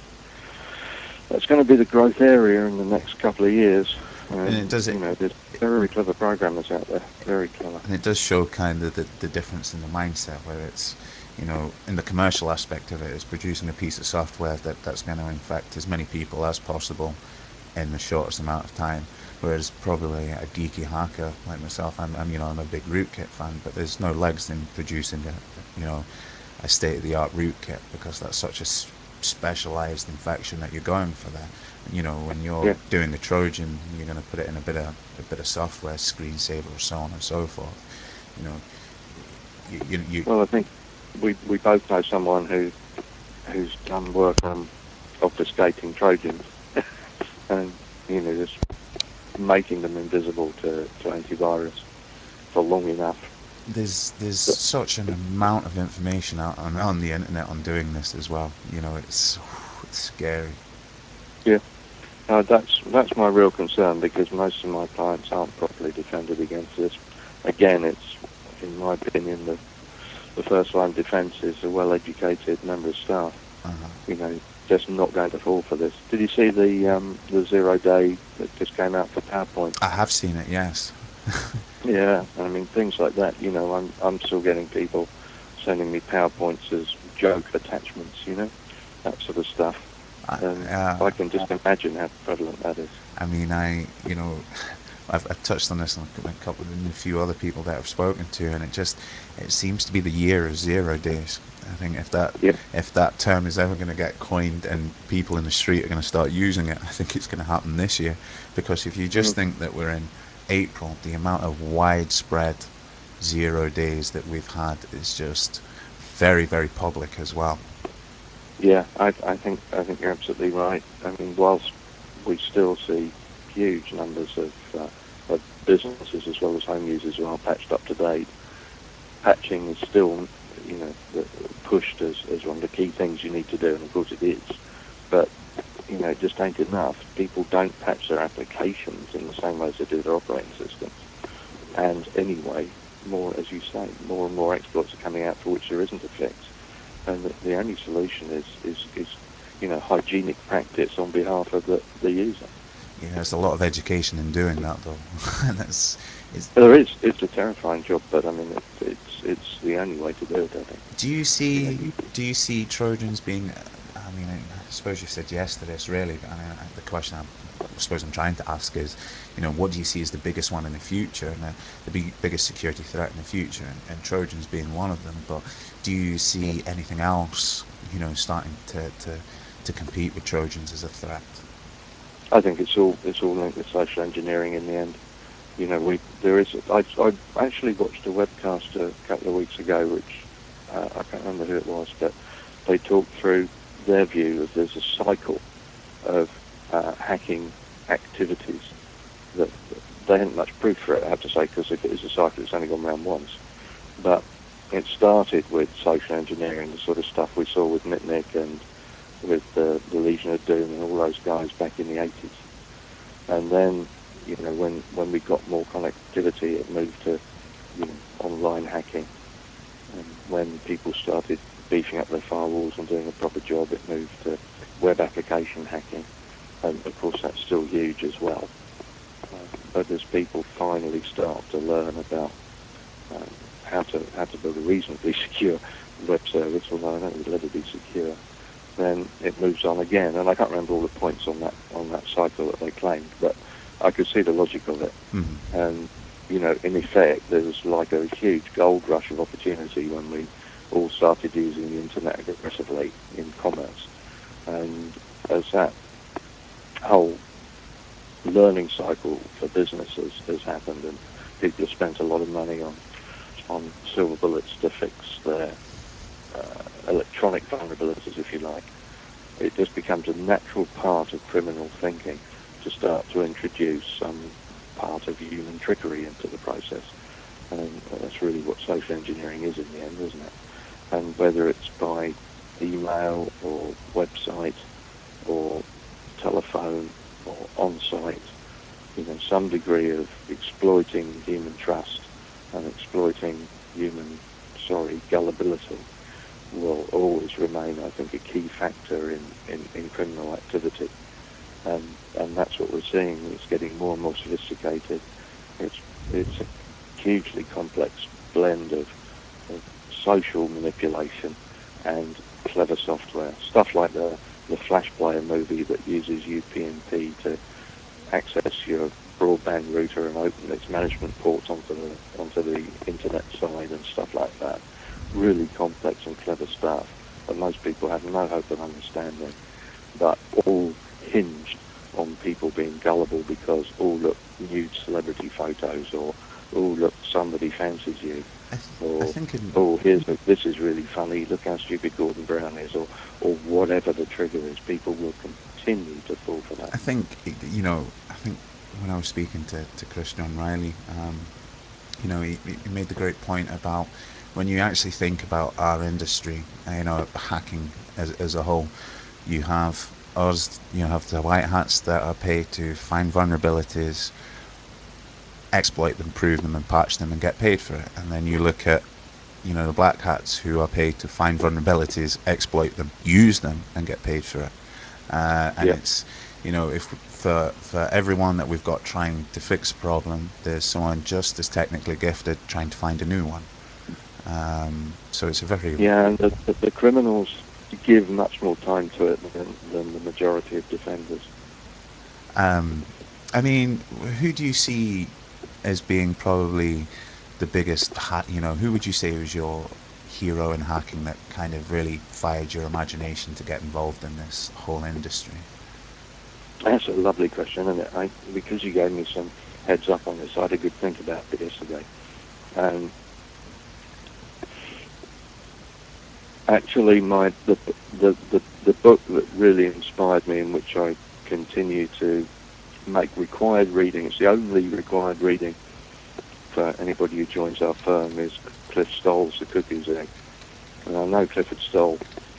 that's going to be the growth area in the next couple of years. And it Um, does it, you know, there's very clever programmers out there, very clever. and it does show kind of the, the difference in the mindset where it's, you know, in the commercial aspect of it, is producing a piece of software that, that's going to infect as many people as possible in the shortest amount of time. Whereas probably a geeky hacker like myself, I'm, I'm you know I'm a big rootkit fan, but there's no legs in producing a you know a state of the art rootkit because that's such a specialized infection that you're going for there. And, you know, when you're Yeah. doing a Trojan, you're going to put it in a bit of a bit of software, screensaver, so on and so forth. You know, you you, you Well, I think we we both know someone who who's done work on obfuscating Trojans, and you know, just making them invisible to, to antivirus for long enough. there's there's But, such an amount of information out on, on the internet on doing this as well. You know, it's it's scary. yeah, uh, that's that's my real concern because most of my clients aren't properly defended against this. Again, it's in my opinion the the first line defence is a well-educated member of staff. Uh-huh. You know, just not going to fall for this. Did you see the um, the zero day that just came out for PowerPoint? I have seen it, yes. Yeah, I mean things like that. You know, I'm I'm still getting people sending me PowerPoints as joke attachments. You know, that sort of stuff. I, And uh, I can just imagine how prevalent that is. I mean, I, you know, I've, I've touched on this on a couple of a few other people that I've spoken to, and it just it seems to be the year of zero days. I think if that Yeah. if that term is ever going to get coined and people in the street are going to start using it, I think it's going to happen this year. Because if you just Mm. think that we're in April, the amount of widespread zero days that we've had is just very, very public as well. Yeah, I, I think I think you're absolutely right. I mean, whilst we still see huge numbers of, uh, of businesses as well as home users who are patched up to date, patching is still, you know, pushed as, as one of the key things you need to do, and of course it is. But, you know, it just ain't enough. People don't patch their applications in the same way as they do their operating systems. And anyway, more, as you say, more and more exploits are coming out for which there isn't a fix. And the, the only solution is, is, is, you know, hygienic practice on behalf of the, the user. Yeah, there's a lot of education in doing that, though. And that's, it's, There is. It's a terrifying job, but I mean, it, it's it's the only way to do it, I think. do you You know, see you, do you see Trojans being? I mean, I suppose you've said yes to this, really. But I mean, the question I'm, I suppose I'm trying to ask is, you know, what do you see as the biggest one in the future, and the, the big, biggest security threat in the future, and, and Trojans being one of them. But do you yeah. see anything else, you know, starting to, to, to compete with Trojans as a threat? I think it's all it's all linked with social engineering in the end. You know, we there is. I I actually watched a webcast a couple of weeks ago, which uh, I can't remember who it was, but they talked through their view of there's a cycle of uh, hacking activities that they hadn't much proof for it, I have to say, because if it is a cycle, it's only gone round once. But it started with social engineering, the sort of stuff we saw with Mitnick and with uh, the Legion of Doom and all those guys back in the eighties. And then, you know, when, when we got more connectivity, it moved to, you know, online hacking. And when people started beefing up their firewalls and doing a proper job, it moved to web application hacking. And of course, that's still huge as well. Um, but as people finally start to learn about um, how to how to build a reasonably secure web service, although I don't think it'll ever be secure, then it moves on again. And I can't remember all the points on that on that cycle that they claimed, but I could see the logic of it. Mm-hmm. And, you know, in effect, there was like a huge gold rush of opportunity when we all started using the internet aggressively in commerce. And as that whole learning cycle for businesses has happened, and people have spent a lot of money on on silver bullets to fix their uh, electronic vulnerabilities, if you like, it just becomes a natural part of criminal thinking to start to introduce some part of human trickery into the process. And that's really what social engineering is in the end, isn't it? And whether it's by email or website or telephone or on-site, you know, some degree of exploiting human trust and exploiting human, sorry, gullibility will always remain, I think, a key factor in, in, in criminal activity. And, and that's what we're seeing. It's getting more and more sophisticated. It's, it's a hugely complex blend of, of social manipulation and clever software. Stuff like the, the Flash Player movie that uses U P n P to access your broadband router and open its management ports onto the onto the internet side and stuff like that. Really complex and clever stuff that most people have no hope of understanding, but all hinged on people being gullible because, oh, look, nude celebrity photos, or, oh, look, somebody fancies you, I, th- I or, think in, oh, here's a, this is really funny, look how stupid Gordon Brown is, or, or whatever the trigger is. People will continue to fall for that. I think, you know, I think when I was speaking to, to Chris John Riley, um, you know, he, he made the great point about when you actually think about our industry, uh, you know, hacking as, as a whole, you have us, you have the white hats that are paid to find vulnerabilities, exploit them, prove them, and patch them, and get paid for it. And then you look at, you know, the black hats who are paid to find vulnerabilities, exploit them, use them, and get paid for it. Uh, and Yeah. it's, you know, if for for everyone that we've got trying to fix a problem, there's someone just as technically gifted trying to find a new one. Um, so it's a very Yeah, and the, the, the criminals give much more time to it than, than the majority of defenders. um, I mean, who do you see as being probably the biggest ha- you know, who would you say was your hero in hacking that kind of really fired your imagination to get involved in this whole industry? That's a lovely question, and I, because you gave me some heads up on this, I had a good think about it yesterday. Um, actually, my the, the the the book that really inspired me, in which I continue to make required reading, it's the only required reading for anybody who joins our firm, is Cliff Stoll's The Cuckoo's Egg. And I know Clifford Stoll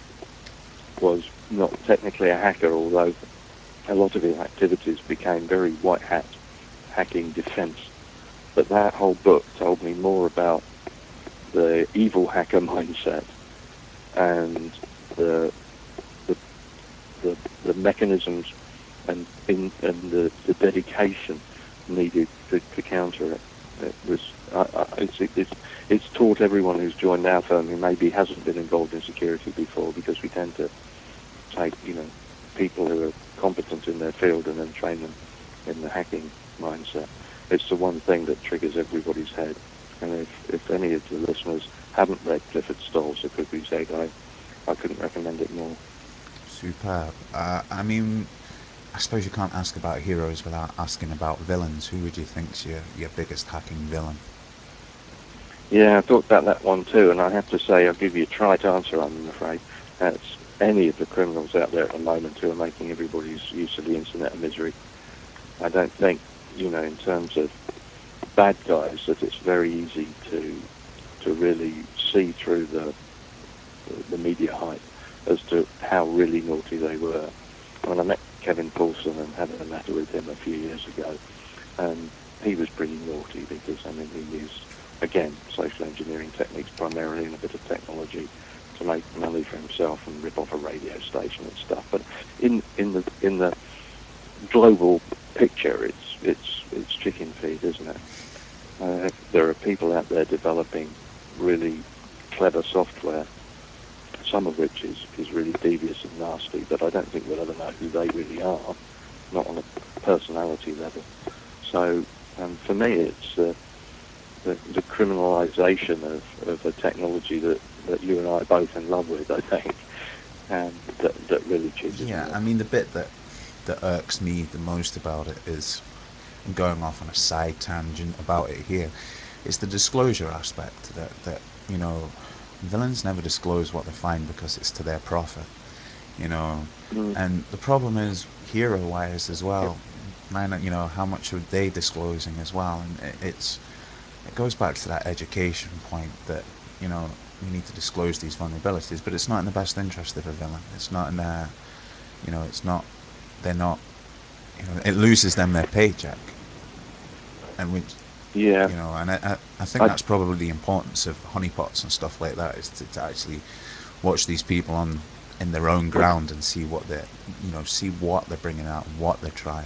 was not technically a hacker, although a lot of his activities became very white hat hacking defense. But that whole book told me more about the evil hacker mindset and the the the, the mechanisms and in and the, the dedication needed to, to counter it. It was uh, it's, it's it's taught everyone who's joined our firm who maybe hasn't been involved in security before, because we tend to take, you know, people who are competent in their field and then train them in the hacking mindset. It's the one thing that triggers everybody's head. And if, if any of the listeners haven't read Clifford Stoll's The Cuckoo's Egg, I, I couldn't recommend it more. Superb. Uh, I mean, I suppose you can't ask about heroes without asking about villains. Who would you think's your, your biggest hacking villain? Yeah, I thought about that one too, and I have to say, I'll give you a trite answer, I'm afraid. That's any of the criminals out there at the moment who are making everybody's use of the internet a misery. I don't think, you know, in terms of bad guys, that it's very easy to to really see through the the media hype as to how really naughty they were. When I met Kevin Paulson and had a matter with him a few years ago, and he was pretty naughty because, I mean, he used, again, social engineering techniques primarily and a bit of technology to make money for himself and rip off a radio station and stuff. But in in the in the global picture, it's it's it's chicken feed, isn't it? Uh, there are people out there developing really clever software, some of which is, is really devious and nasty, but I don't think we'll ever know who they really are, not on a personality level. So um, for me, it's uh, the, the criminalization of, of a technology that, that you and I are both in love with, I think, and that, that really cheeses Yeah, me I up. mean, the bit that, that irks me the most about it is, and going off on a side tangent about it here, is the disclosure aspect that, that, you know, villains never disclose what they find because it's to their profit, you know. Mm. And the problem is, hero-wise as well, man, you know, how much are they disclosing as well? And it, it's it goes back to that education point that, you know, we need to disclose these vulnerabilities, but it's not in the best interest of a villain. It's not in their, you know, it's not, they're not, you know, it loses them their paycheck. And we, Yeah, you know, and I, I think I, that's probably the importance of honeypots and stuff like that, is to, to actually watch these people on in their own ground and see what they're, you know, see what they're bringing out and what they're trying.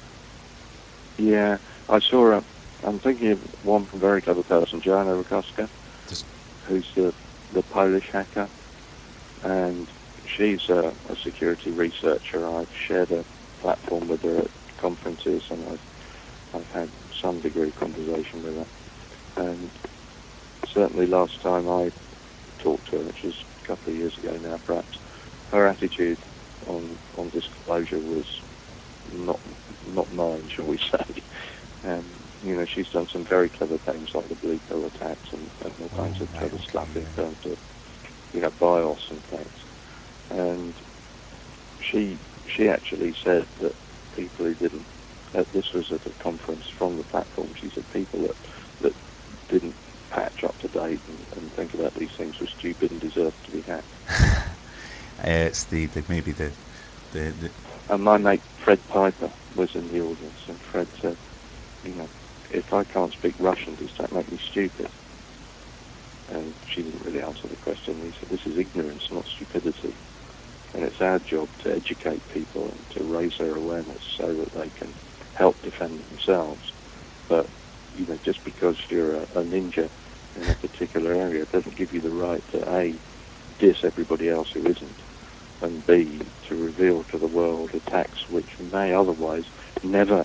yeah, I saw a, I'm thinking of one very clever person, Joanna Rutkowska, Just, who's the, the Polish hacker, and she's a, a security researcher. I've shared a platform with her at conferences, and I've, I've had some degree of conversation with her. And certainly last time I talked to her, which was a couple of years ago now perhaps, her attitude on, on disclosure was not not mine, shall we say. And, you know, she's done some very clever things like the Blue Pill attacks and, and all oh, kinds of right, clever okay, stuff in yeah. terms of, you know, BIOS and things. And she she actually said that people who didn't, uh, this was at a conference from the platform, she said people that, that didn't patch up to date and, and think about these things were stupid and deserved to be hacked. It's the, the maybe the, the, the And my mate Fred Piper was in the audience, and Fred said, you know, if I can't speak Russian, does that make me stupid? And she didn't really answer the question. He said, this is ignorance, not stupidity. And it's our job to educate people and to raise their awareness so that they can help defend themselves. But, you know, just because you're a, a ninja in a particular area doesn't give you the right to, A, diss everybody else who isn't, and B, to reveal to the world attacks which may otherwise never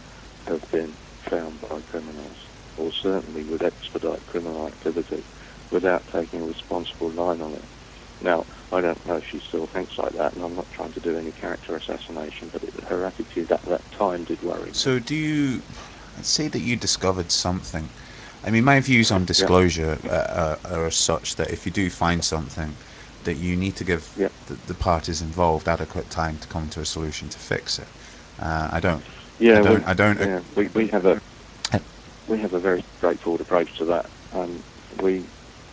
have been found by criminals, or certainly would expedite criminal activity without taking a responsible line on it. Now, I don't know if she still thinks like that, and I'm not trying to do any character assassination, but it, her attitude at that time did worry me. So do you say that you discovered something? I mean, my views on Yeah, disclosure uh, are, are such that if you do find something, that you need to give yeah, the, the parties involved adequate time to come to a solution to fix it. Uh, I don't, I yeah. don't, We, I don't. yeah, we, we have a Uh, we have a very straightforward approach to that. Um, we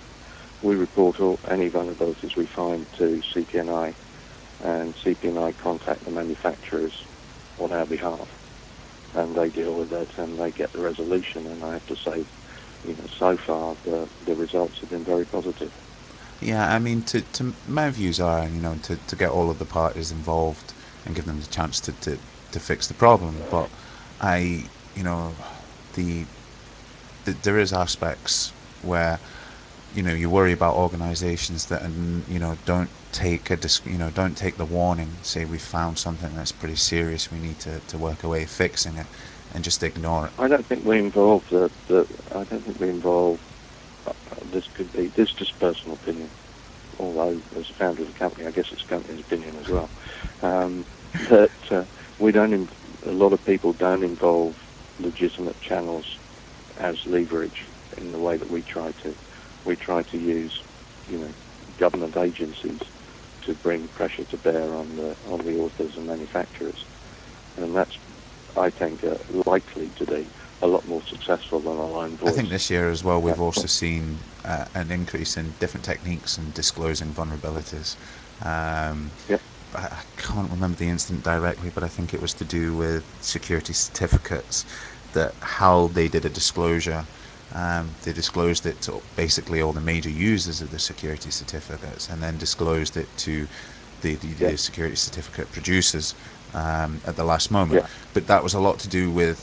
we report all any vulnerabilities we find to C P N I, and C P N I contact the manufacturers on our behalf, and they deal with it and they get the resolution. And I have to say, you know, so far the the results have been very positive. Yeah, I mean, to, to my views are, you know, to, to get all of the parties involved and give them the chance to, to, to fix the problem. But I, you know, the, the there is aspects where, you know, you worry about organisations that, you know, don't take a dis- you know don't take the warning. Say we found something that's pretty serious, we need to, to work away fixing it, and just ignore it. I don't think we involve the, the I don't think we involve. Uh, this could be this is just personal opinion. Although as a founder of the company, I guess it's the company's opinion as well. Um, that uh, we don't. In, a lot of people don't involve legitimate channels as leverage in the way that we try to. We try to use, you know, government agencies to bring pressure to bear on the on the authors and manufacturers, and that's, I think, uh, likely to be a lot more successful than a lone I think voice. this year as well, Uh, we've also seen uh, an increase in different techniques in disclosing vulnerabilities. Um, yep. I, I can't remember the incident directly, but I think it was to do with security certificates, that how they did a disclosure. Um, they disclosed it to basically all the major users of the security certificates, and then disclosed it to the, the, Yep. the security certificate producers um, at the last moment. Yep. But that was a lot to do with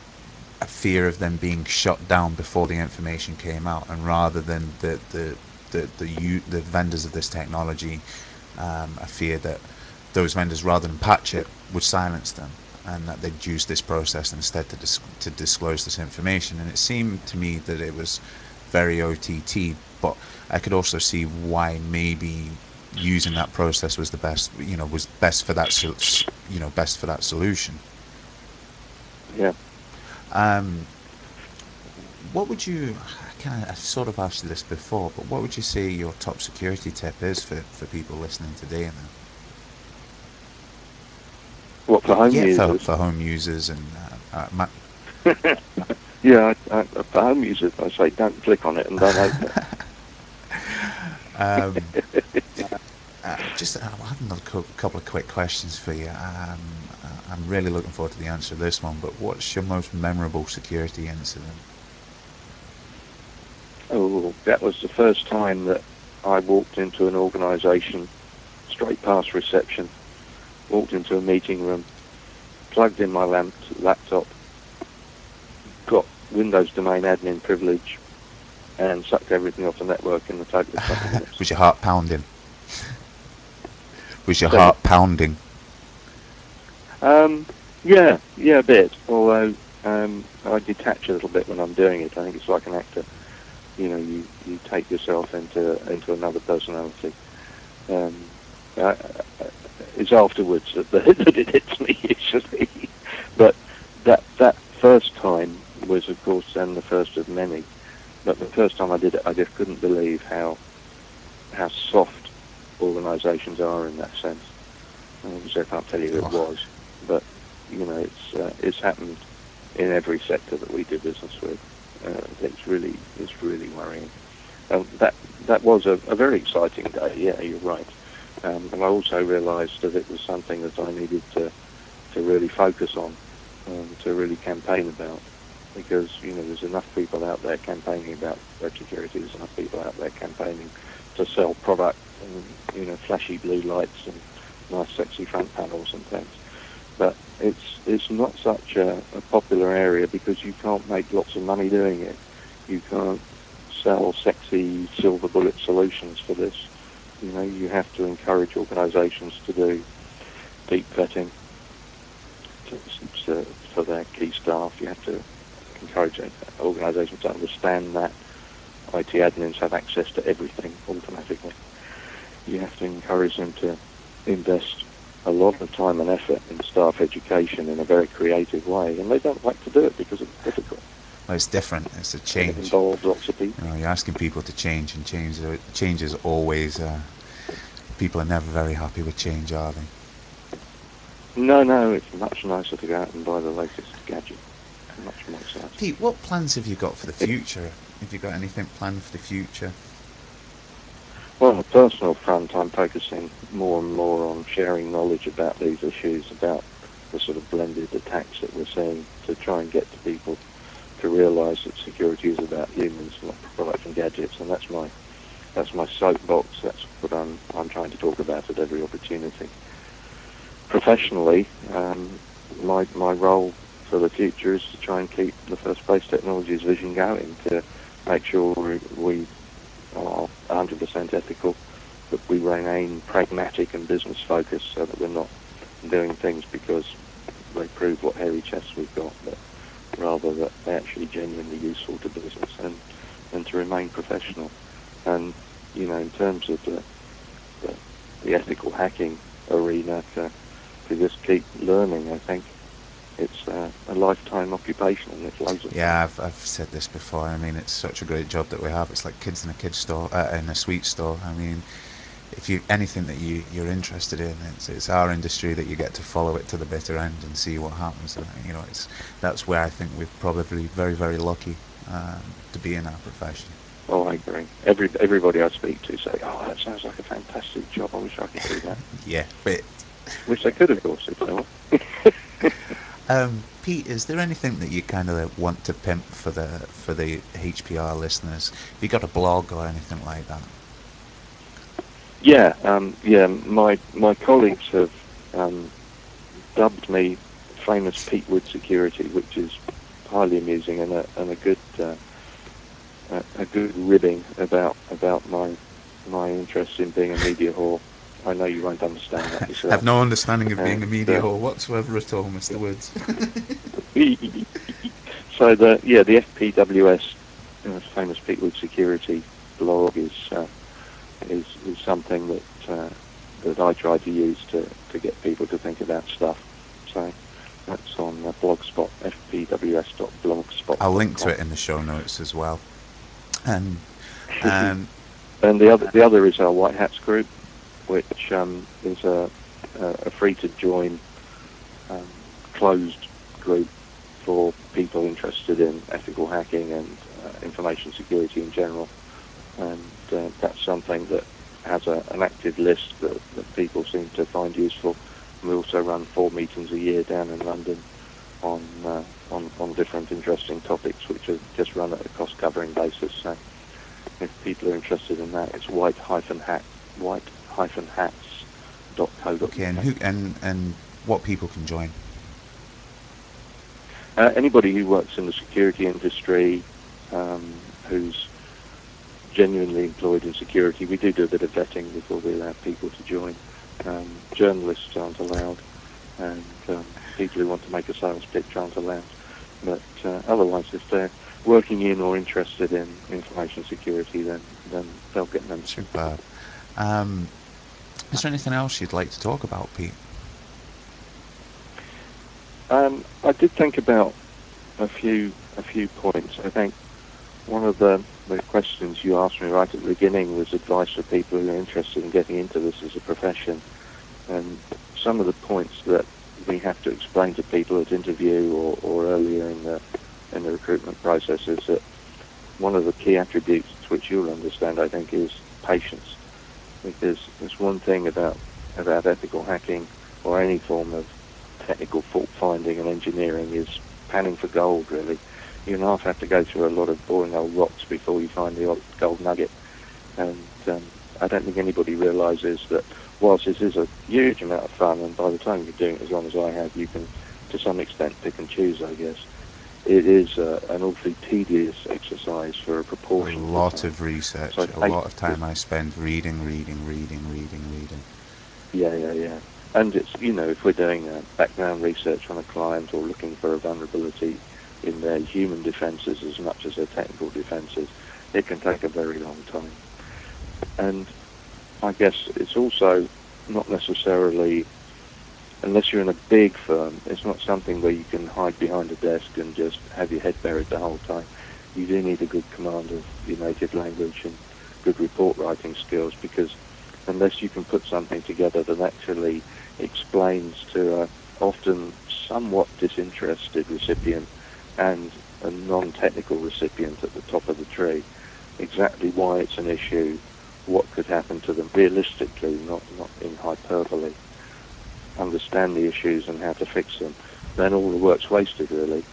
a fear of them being shut down before the information came out, and rather than the the the the, u- the vendors of this technology, um, a fear that those vendors, rather than patch it, would silence them, and that they'd use this process instead to dis- to disclose this information. And it seemed to me that it was very O T T, but I could also see why maybe using that process was the best, you know, was best for that, you know, best for that solution. Yeah. Um, What would you, I kind of, I sort of asked you this before, but what would you say your top security tip is for, for people listening today now? What, for home Yeah, for, users? for home users and uh, uh, ma- Yeah, I, I, for home users, I say don't click on it and don't open um, it. uh, just uh, I have another co- couple of quick questions for you. Um, uh, I'm really looking forward to the answer to this one, but what's your most memorable security incident? Oh, that was the first time that I walked into an organisation, straight past reception, walked into a meeting room, plugged in my lamp, laptop, got Windows domain admin privilege, and sucked everything off the network in the total of twenty minutes. Was your heart pounding? Was your Say again? heart pounding? Um, yeah, yeah, a bit. Although um, I detach a little bit when I'm doing it. I think it's like an actor. You know, you, you take yourself into into another personality. Um, I, I, it's afterwards that, that it hits me usually. But that that first time was, of course, then the first of many. But the first time I did it, I just couldn't believe how how soft organisations are in that sense. Obviously, I can't tell you who it Oh, was, but you know, it's uh, it's happened in every sector that we do business with. Uh, it's really it's really worrying. Um, that that was a, a very exciting day. Yeah, you're right. Um, and I also realised that it was something that I needed to to really focus on, um, to really campaign about, because you know there's enough people out there campaigning about web security. There's enough people out there campaigning to sell product and you know flashy blue lights and nice sexy front panels and things. But it's it's not such a, a popular area because you can't make lots of money doing it. You can't sell sexy silver bullet solutions for this. You know, you have to encourage organisations to do deep vetting, to, to, for their key staff. You have to encourage organisations to understand that I T admins have access to everything automatically. You have to encourage them to invest a lot of time and effort in staff education in a very creative way, and they don't like to do it because it's difficult. Well, it's different. It's a change. It involves lots of people. You know, you're asking people to change, and change, change is always. Uh, people are never very happy with change, are they? No, no. It's much nicer to go out and buy the latest gadget. Much more exciting. Pete, what plans have you got for the future? Have you got anything planned for the future? Well, on a personal front, I'm focusing more and more on sharing knowledge about these issues, about the sort of blended attacks that we're seeing, to try and get to people to realise that security is about humans, not products and gadgets, and that's my that's my soapbox. That's what I'm I'm trying to talk about at every opportunity. Professionally, um, my my role for the future is to try and keep the First Space Technologies vision going, to make sure we are one hundred percent ethical, that we remain pragmatic and business focused, so that we're not doing things because they prove what hairy chests we've got, but rather that they're actually genuinely useful to business, and, and to remain professional. And, you know, in terms of the, the, the ethical hacking arena, to, to just keep learning, I think it's uh, a lifetime occupation, and it's loads of Yeah, I've, I've said this before. I mean, it's such a great job that we have. It's like kids in a kids store, uh, in a sweet store. I mean, if you anything that you you're interested in, it's it's our industry that you get to follow it to the bitter end and see what happens. And, you know, it's that's where I think we're probably very very lucky um, to be in our profession. Oh, I agree. Every everybody I speak to say, "Oh, that sounds like a fantastic job. I wish I could do that." Yeah, but which they could, of course, if they want. Um, Pete, is there anything that you kind of want to pimp for the for the H P R listeners? Have you got a blog or anything like that? Yeah, um, yeah. My my colleagues have um, dubbed me famous Pete Wood Security, which is highly amusing and a and a good uh, a, a good ribbing about about my my interest in being a media whore. I know you won't understand that yourself. Have no understanding of being and, a media uh, whore whatsoever at all, Mister Woods. So the yeah the F P W S, uh, famous Pete Wood Security blog is uh, is is something that uh, that I try to use to, to get people to think about stuff. So that's on uh, Blogspot, f p w s dot blogspot dot com. I'll link to it in the show notes as well. And and and the other the other is our White Hats group, which um, is a, a free to join um, closed group for people interested in ethical hacking and uh, information security in general. And uh, that's something that has a, an active list that, that people seem to find useful. And we also run four meetings a year down in London on uh, on, on different interesting topics, which are just run at a cost-covering basis. So if people are interested in that, it's white hat white hats dot co dot uk. Okay, and who and and what people can join? Uh, anybody who works in the security industry, um, who's genuinely employed in security. We do do a bit of vetting before we allow people to join. Um, journalists aren't allowed, and um, people who want to make a sales pitch aren't allowed. But uh, otherwise, if they're working in or interested in information security, then then they'll get membership. Superb. Um, is there anything else you'd like to talk about, Pete? Um, I did think about a few a few points. I think one of the, the questions you asked me right at the beginning was advice for people who are interested in getting into this as a profession. And some of the points that we have to explain to people at interview or, or earlier in the in the recruitment process is that one of the key attributes which you'll understand, I think, is patience. Because there's one thing about about ethical hacking or any form of technical fault finding and engineering is panning for gold, really. You and I have to go through a lot of boring old rocks before you find the odd gold nugget. And um, I don't think anybody realises that whilst this is a huge amount of fun, and by the time you're doing it as long as I have, you can, to some extent, pick and choose, I guess, it is uh, an awfully tedious exercise for a proportion A of lot the time. of research, So a lot of time I spend reading, reading, reading, reading, reading. Yeah, yeah, yeah. And it's, you know, if we're doing a background research on a client or looking for a vulnerability in their human defenses as much as their technical defenses, it can take a very long time. And I guess it's also not necessarily, unless you're in a big firm, it's not something where you can hide behind a desk and just have your head buried the whole time. You do need a good command of your native language and good report writing skills, because unless you can put something together that actually explains to a often somewhat disinterested recipient and a non-technical recipient at the top of the tree exactly why it's an issue, what could happen to them realistically, not, not in hyperbole, understand the issues and how to fix them, then all the work's wasted, really.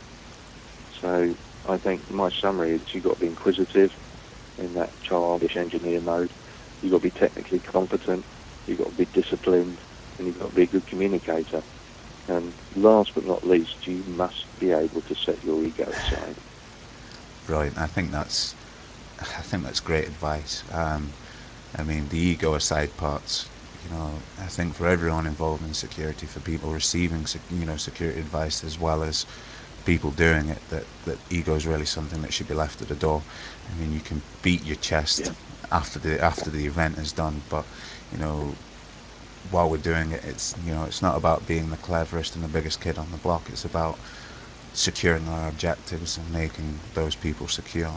So I think my summary is you've got to be inquisitive in that childish engineer mode. You've got to be technically competent, you've got to be disciplined, and you've got to be a good communicator. And last but not least, you must be able to set your ego aside. Brilliant. I think that's, I think that's great advice. Um, I mean, the ego aside parts, you know, I think for everyone involved in security, for people receiving, you know, security advice as well as people doing it, that, that ego is really something that should be left at the door. I mean, you can beat your chest Yeah. after the after the event is done, but you know, while we're doing it, it's, you know, it's not about being the cleverest and the biggest kid on the block. It's about securing our objectives and making those people secure.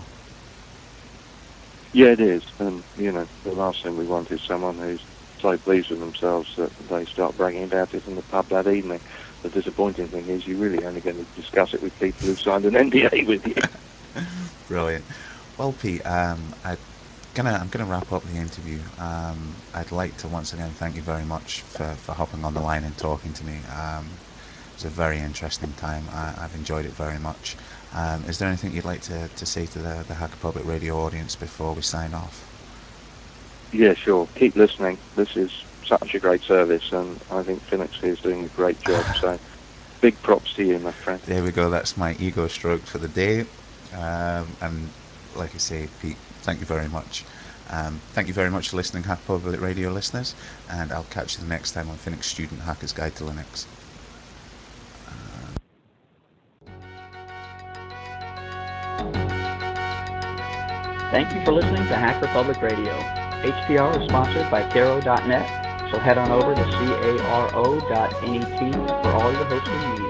Yeah, it is. And, you know, the last thing we want is someone who's so pleased with themselves that they start bragging about it in the pub that evening. The disappointing thing is you're really only going to discuss it with people who've signed an N D A with you. Brilliant. Well, Pete, um, I gonna I'm gonna wrap up the interview. Um, I'd like to once again thank you very much for, for hopping on the line and talking to me. Um, it was a very interesting time. I, I've enjoyed it very much. Um, is there anything you'd like to, to say to the, the Hacker Public Radio audience before we sign off? Yeah, sure. Keep listening. This is such a great service, and I think Phoenix is doing a great job. So big props to you, my friend. There we go. That's my ego stroked for the day. Um, and like I say, Pete, thank you very much. Um, thank you very much for listening, Hacker Public Radio listeners, and I'll catch you the next time on Phoenix Student Hacker's Guide to Linux. Thank you for listening to Hacker Public Radio. H P R is sponsored by Caro dot net, so head on over to caro dot net for all your hosting needs.